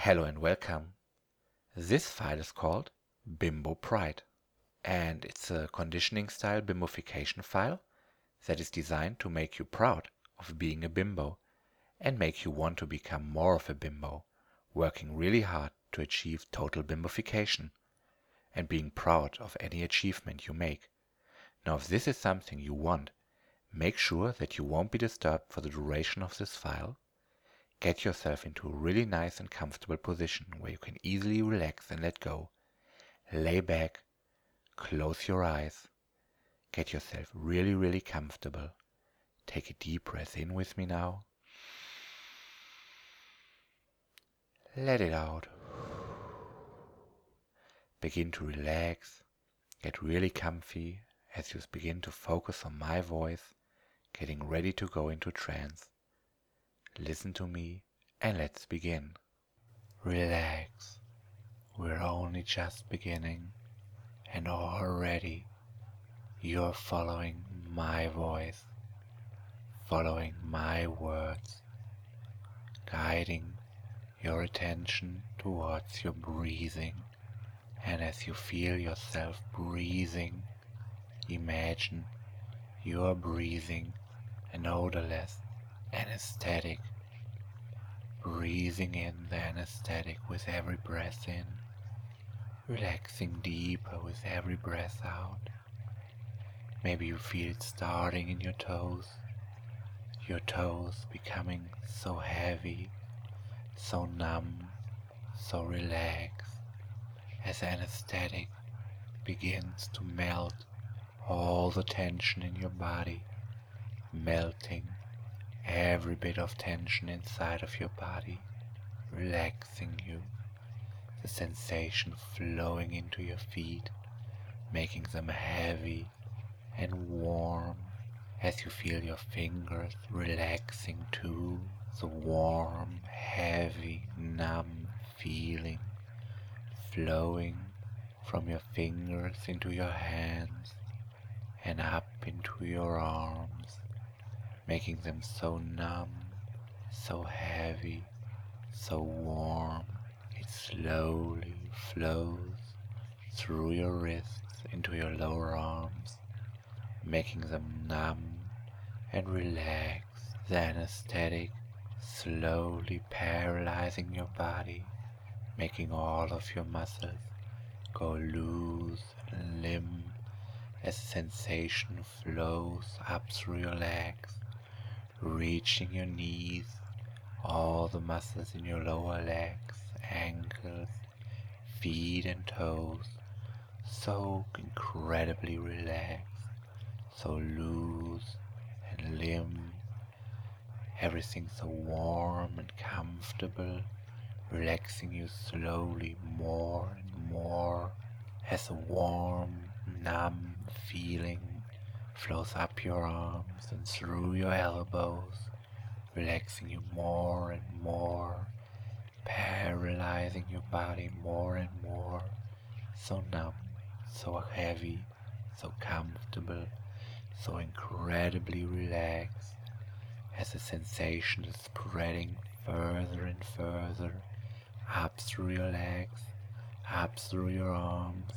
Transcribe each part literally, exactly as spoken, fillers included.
Hello and welcome. This file is called Bimbo Pride, and it's a conditioning style bimbofication file that is designed to make you proud of being a bimbo and make you want to become more of a bimbo, working really hard to achieve total bimbofication and being proud of any achievement you make. Now, if this is something you want, make sure that you won't be disturbed for the duration of this file. Get yourself into a really nice and comfortable position where you can easily relax and let go. Lay back, close your eyes, get yourself really, really comfortable. Take a deep breath in with me now. Let it out. Begin to relax, get really comfy as you begin to focus on my voice, getting ready to go into trance. Listen to me and let's begin. Relax. We're only just beginning, and already you're following my voice, following my words, guiding your attention towards your breathing. And as you feel yourself breathing, imagine you're breathing an odorless anesthetic, breathing in the anesthetic with every breath in, relaxing deeper with every breath out. Maybe you feel it starting in your toes, your toes becoming so heavy, so numb, so relaxed, as anesthetic begins to melt all the tension in your body, melting every bit of tension inside of your body, relaxing you, the sensation flowing into your feet, making them heavy and warm as you feel your fingers relaxing too, the warm, heavy, numb feeling flowing from your fingers into your hands and up into your arms, making them so numb, so heavy, so warm. It slowly flows through your wrists into your lower arms, making them numb and relaxed. The anesthetic slowly paralyzing your body, making all of your muscles go loose and limp as sensation flows up through your legs, reaching your knees, all the muscles in your lower legs, ankles, feet and toes, so incredibly relaxed, so loose and limp, everything so warm and comfortable, relaxing you slowly more and more as a warm, numb feeling flows up your arms and through your elbows, relaxing you more and more, paralyzing your body more and more, so numb, so heavy, so comfortable, so incredibly relaxed, as the sensation is spreading further and further, up through your legs, up through your arms,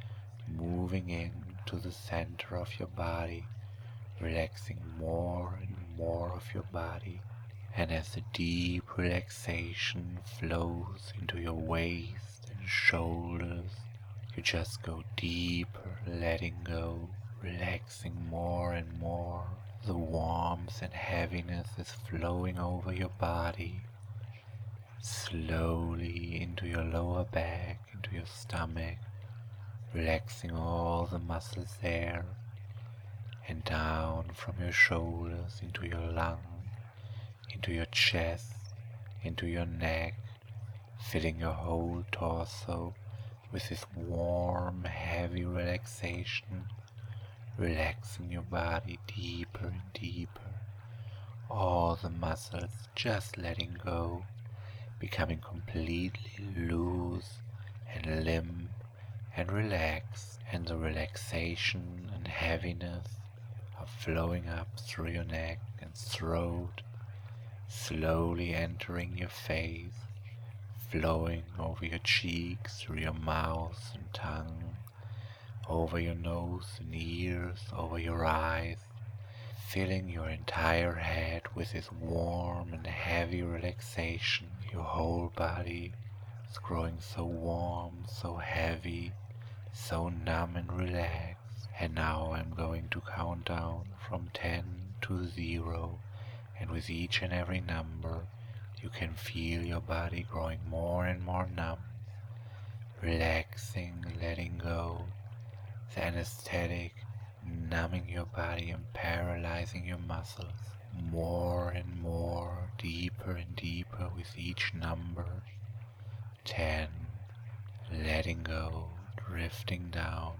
moving in to the center of your body, relaxing more and more of your body. And as the deep relaxation flows into your waist and shoulders, you just go deeper, letting go, relaxing more and more. The warmth and heaviness is flowing over your body, slowly into your lower back, into your stomach, relaxing all the muscles there, and down from your shoulders into your lung, into your chest, into your neck, filling your whole torso with this warm, heavy relaxation, relaxing your body deeper and deeper, all the muscles just letting go, becoming completely loose and limp and relaxed, and the relaxation and heaviness are flowing up through your neck and throat, slowly entering your face, flowing over your cheeks, through your mouth and tongue, over your nose and ears, over your eyes, filling your entire head with this warm and heavy relaxation. Your whole body is growing so warm, so heavy, so numb and relaxed. And now I'm going to count down from ten to zero, and with each and every number you can feel your body growing more and more numb, relaxing, letting go, the anesthetic numbing your body and paralyzing your muscles more and more, deeper and deeper with each number. ten, letting go, drifting down.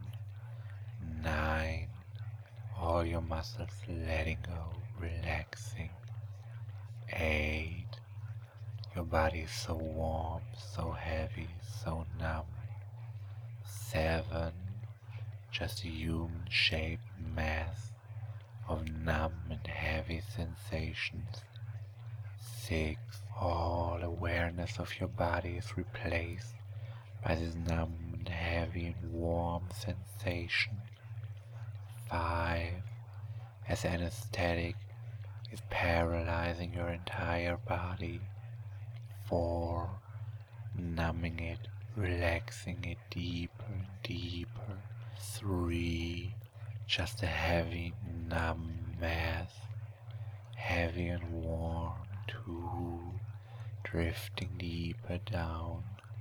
nine, all your muscles letting go, relaxing. eight, your body is so warm, so heavy, so numb. seven, just a human-shaped mass of numb and heavy sensations. six, all awareness of your body is replaced by this numb and heavy and warm sensation. five, as anesthetic is paralyzing your entire body. four, numbing it, relaxing it deeper and deeper. three, just a heavy, numb mass, heavy and warm. two, drifting deeper down.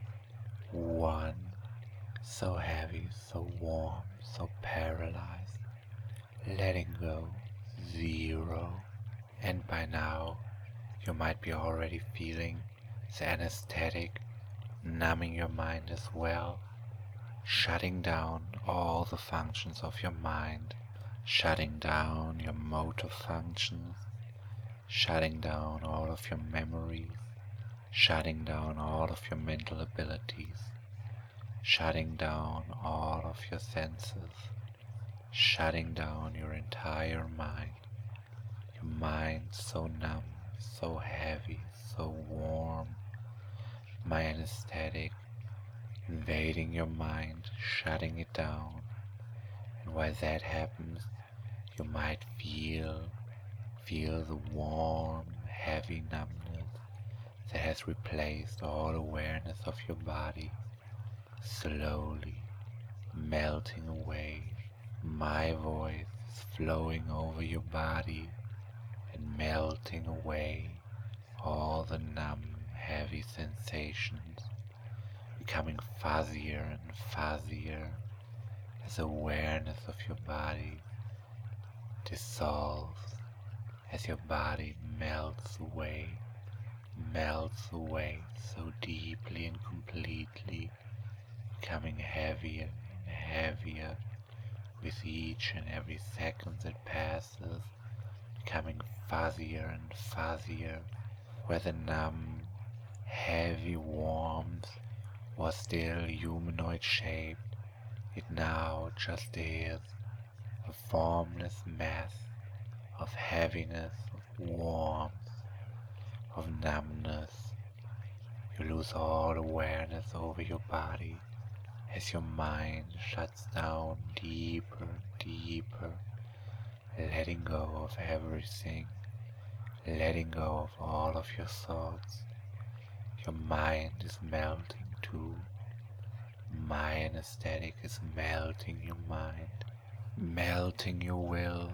one, so heavy, so warm, so paralyzed, letting go. zero, and by now you might be already feeling the anesthetic numbing your mind as well, shutting down all the functions of your mind, shutting down your motor functions, shutting down all of your memories, shutting down all of your mental abilities, shutting down all of your senses, shutting down your entire mind. Your mind so numb, so heavy, so warm. My anesthetic invading your mind, shutting it down. And while that happens, you might feel, feel the warm, heavy numbness that has replaced all awareness of your body, slowly melting away. My voice is flowing over your body and melting away all the numb, heavy sensations, becoming fuzzier and fuzzier as awareness of your body dissolves, as your body melts away, melts away so deeply and completely, becoming heavier and heavier with each and every second that passes, becoming fuzzier and fuzzier, where the numb, heavy warmth was still humanoid shaped, it now just is a formless mass of heaviness, of warmth, of numbness. You lose all awareness over your body as your mind shuts down deeper, deeper, letting go of everything, letting go of all of your thoughts. Your mind is melting too. My anesthetic is melting your mind, melting your will,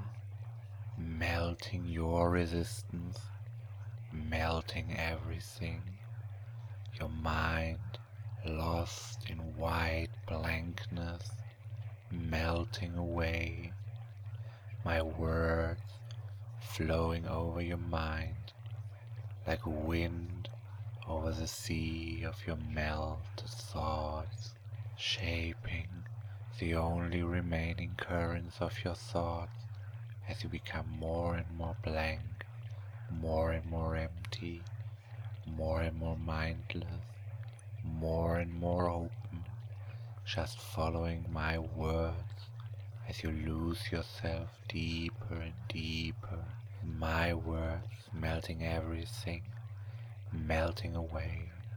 melting your resistance, melting everything. Your mind lost in white blankness, melting away. My words flowing over your mind like wind over the sea of your melted thoughts, shaping the only remaining currents of your thoughts as you become more and more blank, more and more empty, more and more mindless, more and more open, just following my words as you lose yourself deeper and deeper. My words melting everything, melting away,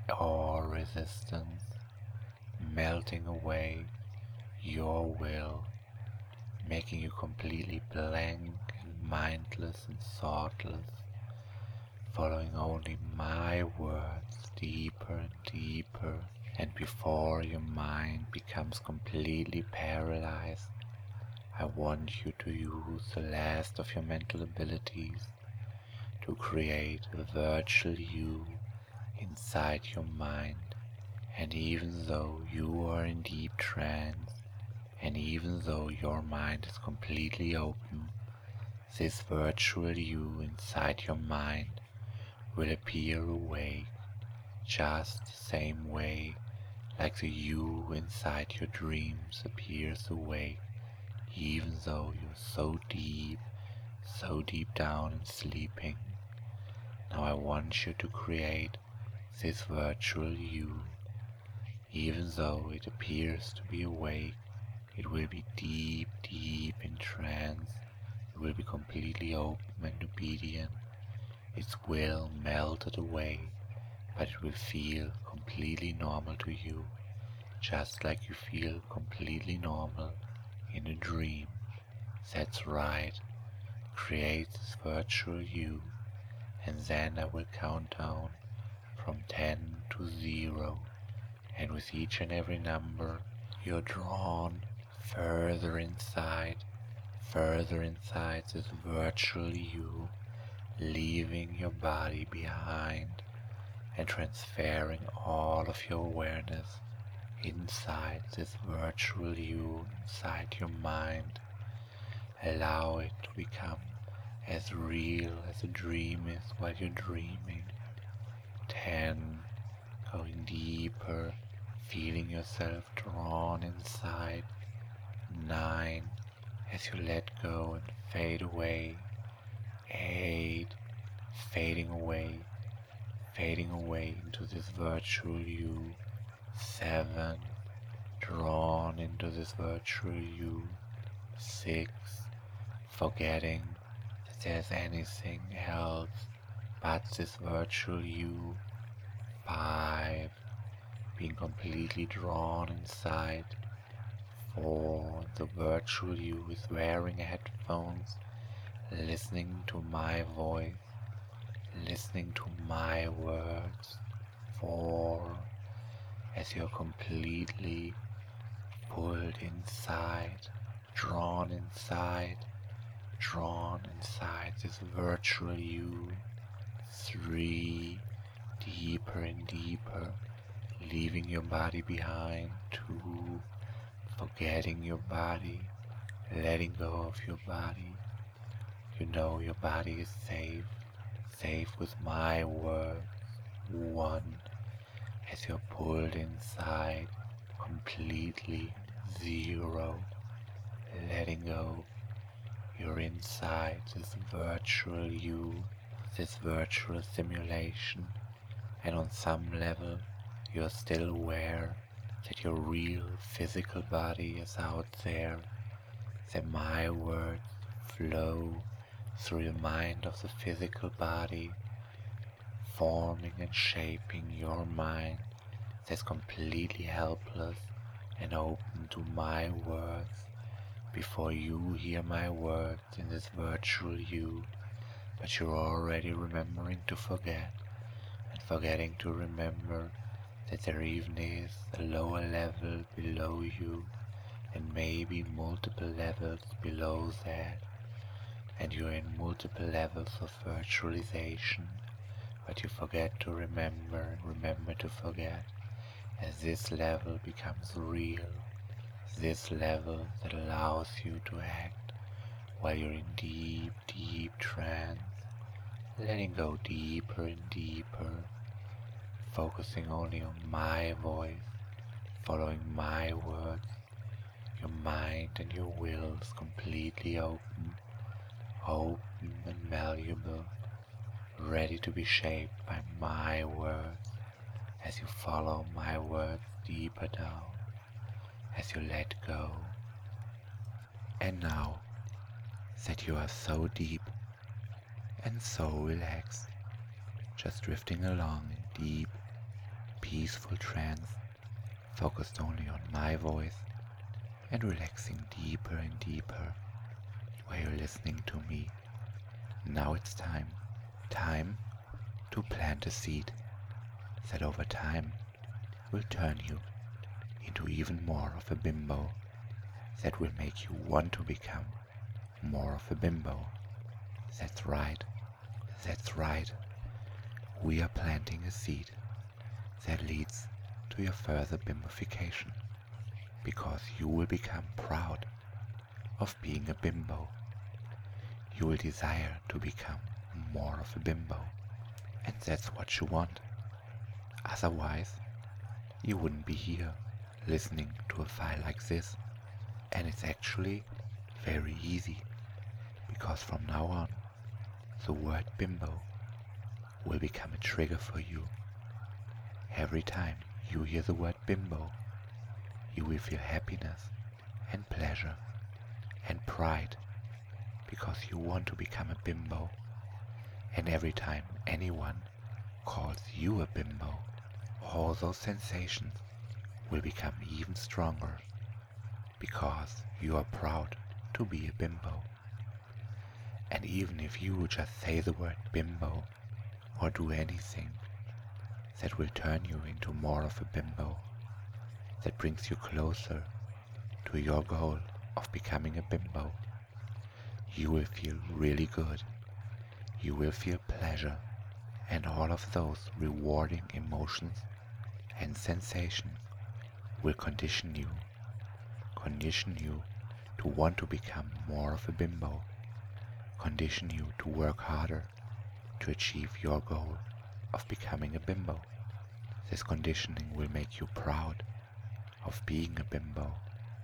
all resistance, melting away your will, making you completely blank and mindless and thoughtless, following only my words deeper and deeper. And before your mind becomes completely paralyzed, I want you to use the last of your mental abilities to create a virtual you inside your mind. And even though you are in deep trance, and even though your mind is completely open, this virtual you inside your mind will appear awake, just the same way like the you inside your dreams appears awake, even though you're so deep, so deep down and sleeping. Now I want you to create this virtual you. Even though it appears to be awake, it will be deep, deep in trance. It will be completely open and obedient. Its will melted away, but it will feel completely normal to you, just like you feel completely normal in a dream. That's right. Create this virtual you, and then I will count down from ten to zero, and with each and every number you're drawn further inside, further inside this virtual you, leaving your body behind and transferring all of your awareness inside this virtual you, inside your mind. Allow it to become as real as a dream is while you're dreaming. Ten, going deeper, feeling yourself drawn inside. Nine, as you let go and fade away. Eight, fading away, fading away into this virtual you. Seven, drawn into this virtual you. Six, forgetting that there's anything else but this virtual you. Five, being completely drawn inside. Four, the virtual you is wearing headphones, listening to my voice, listening to my words. Four, as you're completely pulled inside, drawn inside, drawn inside this virtual you. Three, deeper and deeper, leaving your body behind. Two, forgetting your body, letting go of your body. You know your body is safe, safe with my words. One, as you're pulled inside, completely. Zero, letting go. You're inside this virtual you, this virtual simulation, and on some level you're still aware that your real physical body is out there, that my words flow through the mind of the physical body, forming and shaping your mind that's completely helpless and open to my words. Before you hear my words in this virtual you, but you're already remembering to forget, and forgetting to remember that there even is a lower level below you, and maybe multiple levels below that, and you're in multiple levels of virtualization, but you forget to remember and remember to forget, as this level becomes real, this level that allows you to act while you're in deep, deep trance, letting go deeper and deeper, focusing only on my voice, following my words. Your mind and your will is completely open, open and malleable, ready to be shaped by my words as you follow my words deeper down, as you let go. And now that you are so deep and so relaxed, just drifting along in deep, peaceful trance, focused only on my voice and relaxing deeper and deeper while you're listening to me. Now it's time, time to plant a seed that over time will turn you into even more of a bimbo, that will make you want to become more of a bimbo. That's right, that's right. We are planting a seed that leads to your further bimbofication, because you will become proud of being a bimbo. You will desire to become more of a bimbo, and that's what you want. Otherwise, you wouldn't be here listening to a file like this. And it's actually very easy, because from now on, the word bimbo will become a trigger for you. Every time you hear the word bimbo, you will feel happiness and pleasure and pride, because you want to become a bimbo. And every time anyone calls you a bimbo, all those sensations will become even stronger, because you are proud to be a bimbo. And even if you just say the word bimbo or do anything that will turn you into more of a bimbo, that brings you closer to your goal of becoming a bimbo, you will feel really good. You will feel pleasure, and all of those rewarding emotions and sensations will condition you, condition you to want to become more of a bimbo, condition you to work harder to achieve your goal of becoming a bimbo. This conditioning will make you proud of being a bimbo,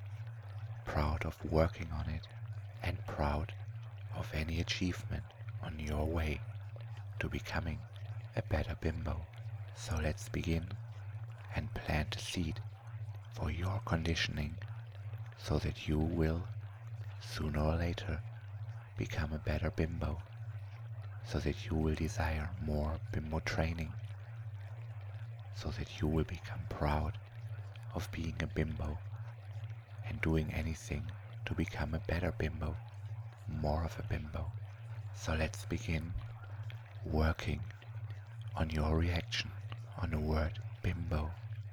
proud of working on it, and proud of any achievement on your way to becoming a better bimbo. So let's begin and plant a seed for your conditioning, so that you will, sooner or later, become a better bimbo, so that you will desire more bimbo training, so that you will become proud of being a bimbo and doing anything to become a better bimbo, more of a bimbo. So let's begin working on your reaction on the word bimbo.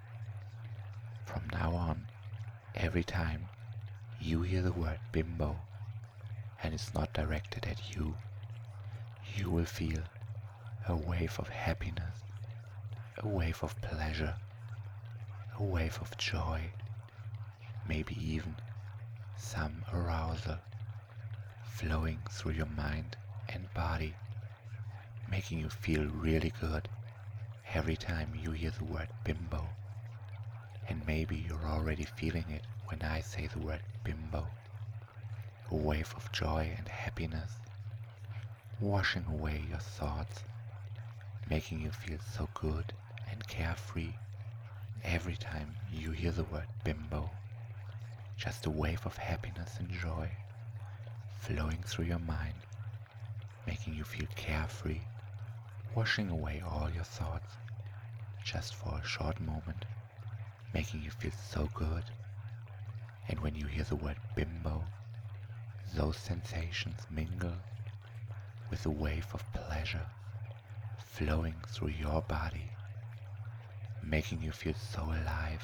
From now on, every time you hear the word bimbo and it's not directed at you, you will feel a wave of happiness, a wave of pleasure, a wave of joy, maybe even some arousal flowing through your mind and body, making you feel really good every time you hear the word bimbo. And maybe you're already feeling it when I say the word bimbo. A wave of joy and happiness, washing away your thoughts, making you feel so good and carefree every time you hear the word bimbo. Just a wave of happiness and joy flowing through your mind, making you feel carefree, washing away all your thoughts just for a short moment, making you feel so good. And when you hear the word bimbo, those sensations mingle with a wave of pleasure flowing through your body, making you feel so alive,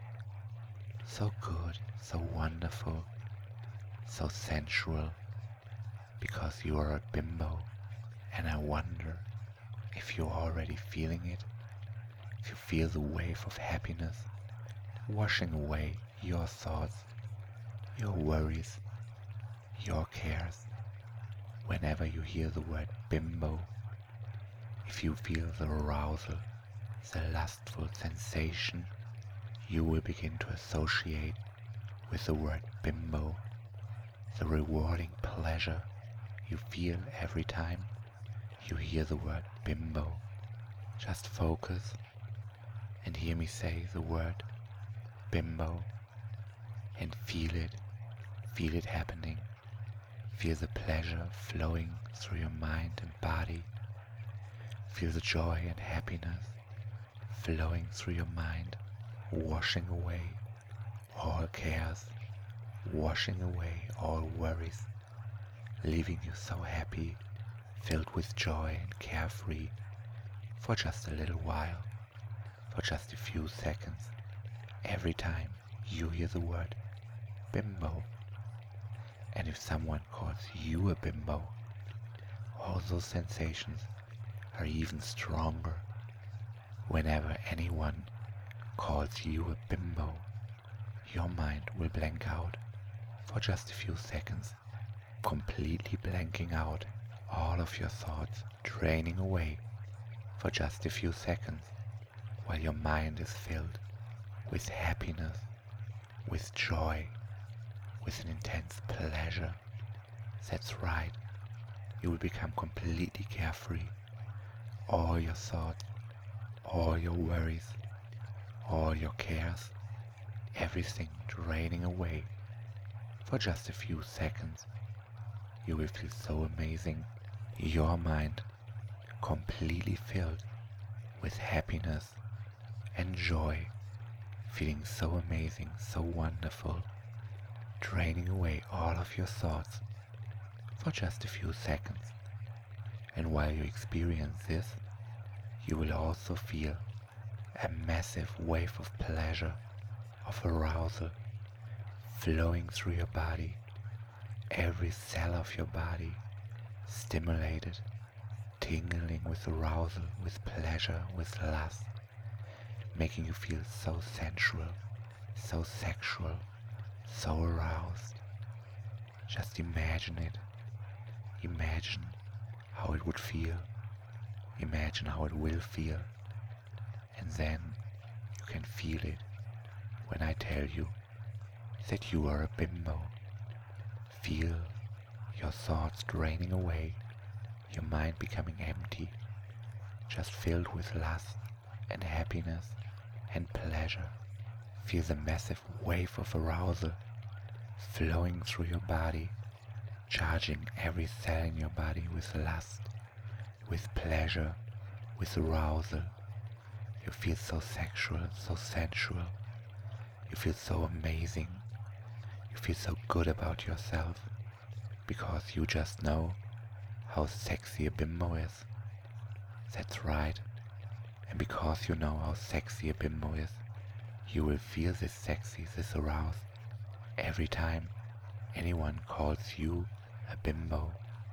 so good, so wonderful, so sensual, because you are a bimbo. And I wonder if you're already feeling it, if you feel the wave of happiness washing away your thoughts, your worries, your cares, whenever you hear the word bimbo. If you feel the arousal, the lustful sensation you will begin to associate with the word bimbo, the rewarding pleasure you feel every time you hear the word bimbo. Just focus and hear me say the word bimbo and feel it, feel it happening. Feel the pleasure flowing through your mind and body. Feel the joy and happiness flowing through your mind, washing away all cares, washing away all worries, leaving you so happy, filled with joy and carefree for just a little while, for just a few seconds, every time you hear the word bimbo. And if someone calls you a bimbo, all those sensations are even stronger. Whenever anyone calls you a bimbo, your mind will blank out for just a few seconds, completely blanking out all of your thoughts, draining away for just a few seconds, while your mind is filled with happiness, with joy, with an intense pleasure. That's right, you will become completely carefree. All your thoughts, all your worries, all your cares, everything draining away for just a few seconds. You will feel so amazing. Your mind completely filled with happiness and joy, feeling so amazing, so wonderful, draining away all of your thoughts for just a few seconds. And while you experience this, you will also feel a massive wave of pleasure, of arousal, flowing through your body, every cell of your body stimulated, tingling with arousal, with pleasure, with lust, making you feel so sensual, so sexual, so aroused. Just imagine it. Imagine how it would feel. Imagine how it will feel. And then you can feel it when I tell you that you are a bimbo. Feel your thoughts draining away, your mind becoming empty, just filled with lust and happiness and pleasure. Feel the massive wave of arousal flowing through your body, charging every cell in your body with lust, with pleasure, with arousal. You feel so sexual, so sensual. You feel so amazing. You feel so good about yourself because you just know how sexy a bimbo is. That's right. And because you know how sexy a bimbo is, you will feel this sexy, this aroused every time anyone calls you a bimbo.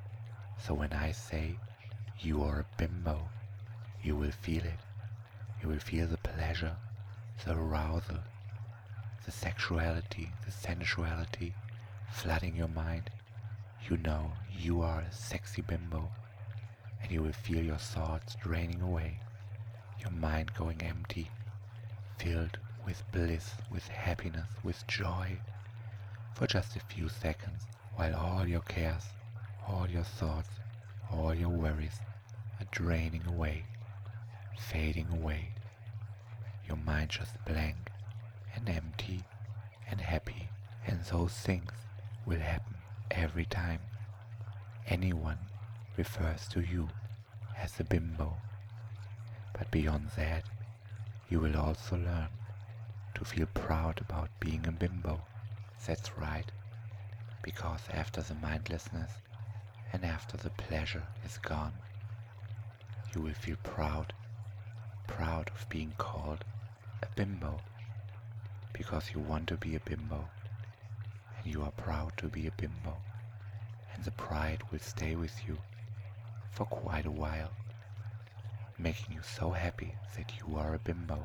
So when I say you are a bimbo, you will feel it. You will feel the pleasure, the arousal, the sexuality, the sensuality flooding your mind. You know you are a sexy bimbo, and you will feel your thoughts draining away, your mind going empty, filled with bliss, with happiness, with joy, for just a few seconds, while all your cares, all your thoughts, all your worries are draining away, fading away. Your mind just blank and empty and happy, and those things will happen every time anyone refers to you as a bimbo. But beyond that, you will also learn to feel proud about being a bimbo. That's right, because after the mindlessness and after the pleasure is gone, you will feel proud, proud of being called a bimbo, because you want to be a bimbo, and you are proud to be a bimbo, and the pride will stay with you for quite a while, making you so happy that you are a bimbo.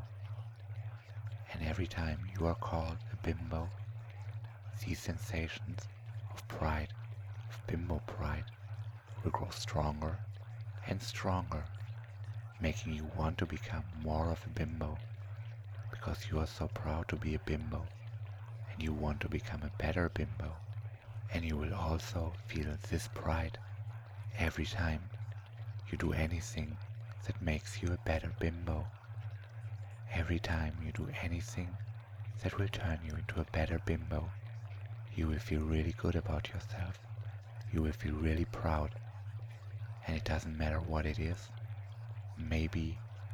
And every time you are called a bimbo, these sensations of pride, of bimbo pride, will grow stronger and stronger, making you want to become more of a bimbo, because you are so proud to be a bimbo, and you want to become a better bimbo. And you will also feel this pride every time you do anything that makes you a better bimbo. Every time you do anything that will turn you into a better bimbo, you will feel really good about yourself. You will feel really proud. And it doesn't matter what it is. Maybe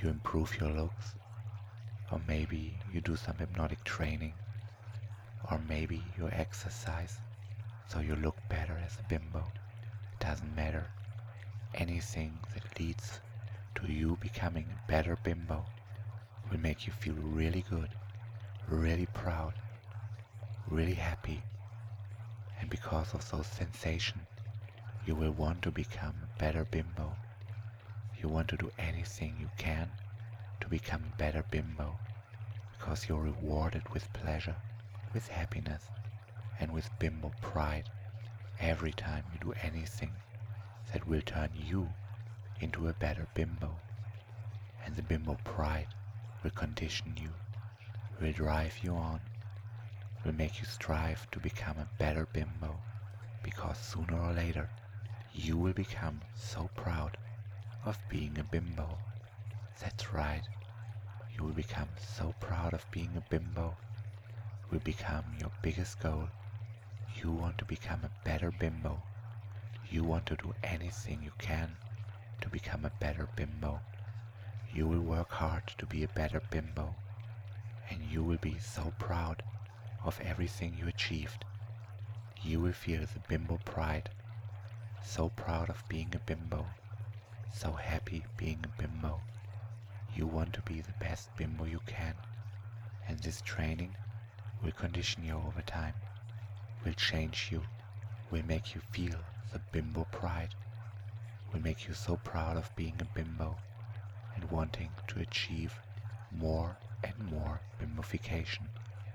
you improve your looks, or maybe you do some hypnotic training, or maybe you exercise so you look better as a bimbo. It doesn't matter. Anything that leads to you becoming a better bimbo will make you feel really good, really proud, really happy. And because of those sensations, you will want to become a better bimbo. You want to do anything you can to become a better bimbo, because you're rewarded with pleasure, with happiness, and with bimbo pride every time you do anything that will turn you into a better bimbo. And the bimbo pride will condition you, will drive you on, will make you strive to become a better bimbo, because sooner or later you will become so proud of being a bimbo. That's right, you will become so proud of being a bimbo. It will become your biggest goal. You want to become a better bimbo. You want to do anything you can to become a better bimbo. You will work hard to be a better bimbo, and you will be so proud of everything you achieved. You will feel the bimbo pride, so proud of being a bimbo, so happy being a bimbo. You want to be the best bimbo you can, and this training will condition you over time, will change you, will make you feel the bimbo pride, will make you so proud of being a bimbo and wanting to achieve more and more bimbofication.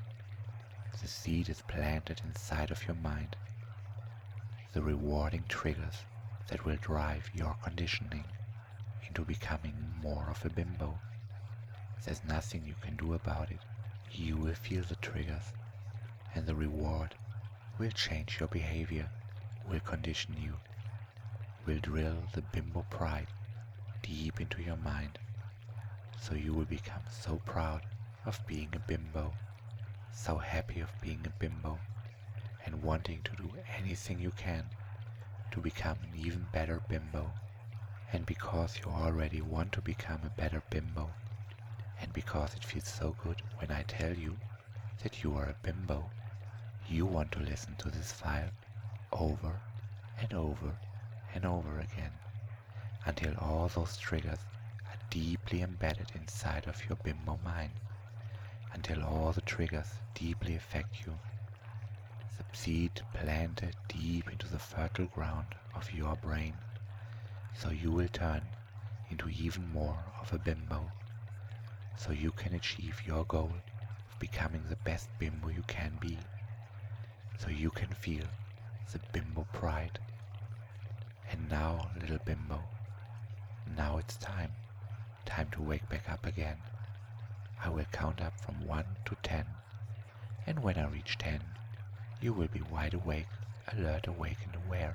The seed is planted inside of your mind, the rewarding triggers that will drive your conditioning into becoming more of a bimbo. There's nothing you can do about it. You will feel the triggers, and the reward will change your behavior, will condition you, will drill the bimbo pride deep into your mind, so you will become so proud of being a bimbo, so happy of being a bimbo, and wanting to do anything you can to become an even better bimbo. And because you already want to become a better bimbo, and because it feels so good when I tell you that you are a bimbo, you want to listen to this file over and over and over again, until all those triggers are deeply embedded inside of your bimbo mind, until all the triggers deeply affect you. The seed planted deep into the fertile ground of your brain, so you will turn into even more of a bimbo, so you can achieve your goal of becoming the best bimbo you can be, so you can feel the bimbo pride. And now, little bimbo, now it's time, time to wake back up again. I will count up from one to ten, and when I reach ten, you will be wide awake, alert, awake and aware.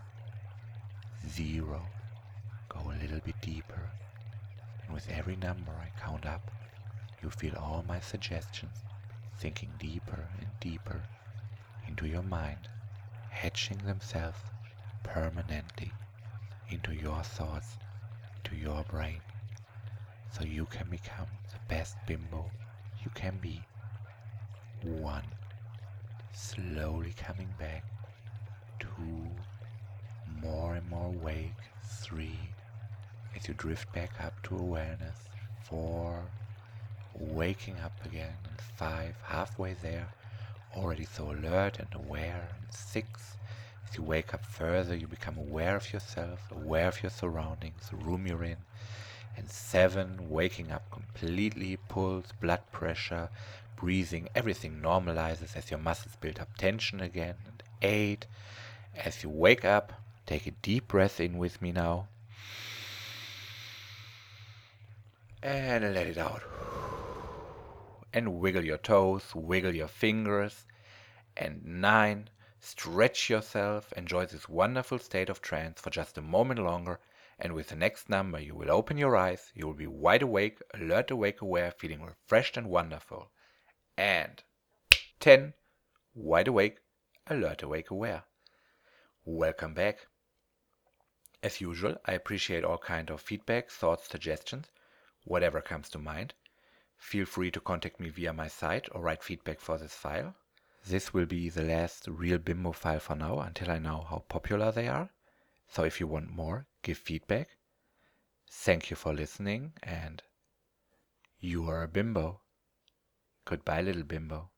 Zero. Go a little bit deeper, and with every number I count up, you feel all my suggestions sinking deeper and deeper into your mind, hatching themselves permanently into your thoughts, into your brain, so you can become the best bimbo you can be. One. Slowly coming back. Two. More and more awake. Three. As you drift back up to awareness. Four. Waking up again. And five. Halfway there. Already so alert and aware. And six. As you wake up further, you become aware of yourself, aware of your surroundings, the room you're in. And seven, waking up completely, pulse, blood pressure, breathing, everything normalizes as your muscles build up tension again. And eight, as you wake up, take a deep breath in with me now. And let it out. And wiggle your toes, wiggle your fingers. And nine, stretch yourself, enjoy this wonderful state of trance for just a moment longer. And with the next number, you will open your eyes, you will be wide awake, alert, awake, aware, feeling refreshed and wonderful. And ten, wide awake, alert, awake, aware. Welcome back. As usual, I appreciate all kind of feedback, thoughts, suggestions. whatever comes to mind. Feel free to contact me via my site or write feedback for this file. This will be the last real Bimbo file for now until I know how popular they are. So if you want more, give feedback. Thank you for listening, and you are a bimbo. Goodbye, little bimbo.